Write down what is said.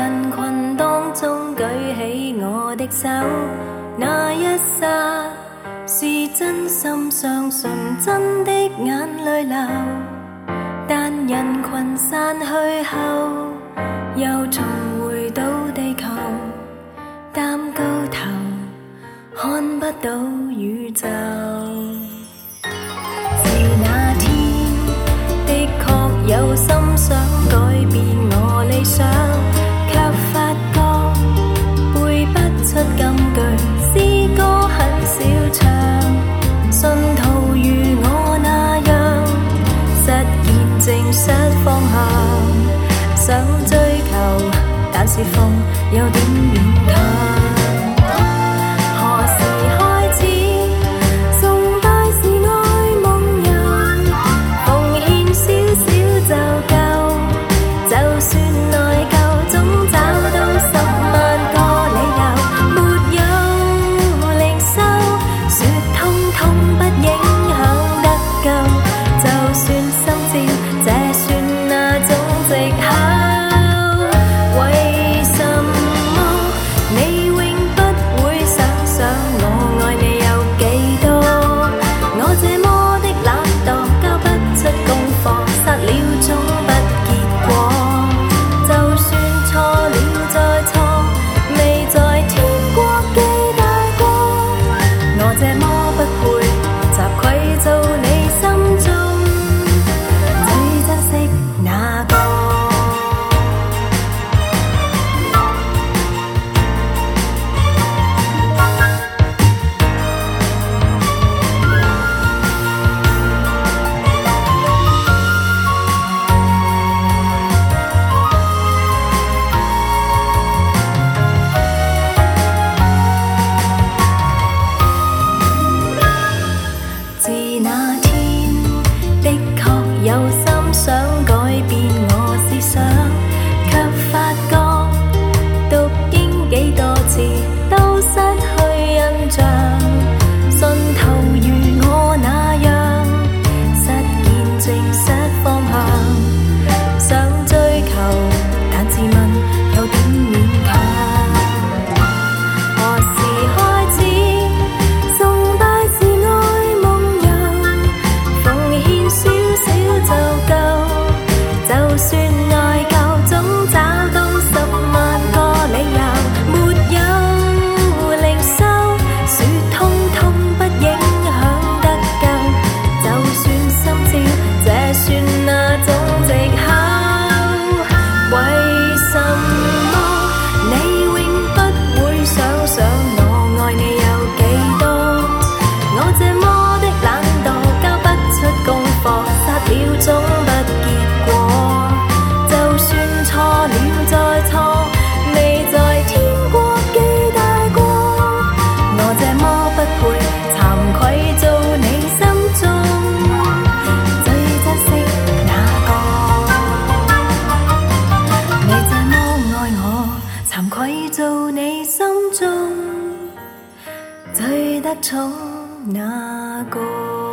人群當中舉起我的手，那一剎是真心相信真的眼淚流，但人群散去後，又重回到地球，擔高頭看不到宇宙。自那天的確有心想改變我理想，卻發覺背不出金句，詩歌很少唱，信徒如我那樣實現正失方向，想追求但是風有點勉強。 最得寵那個。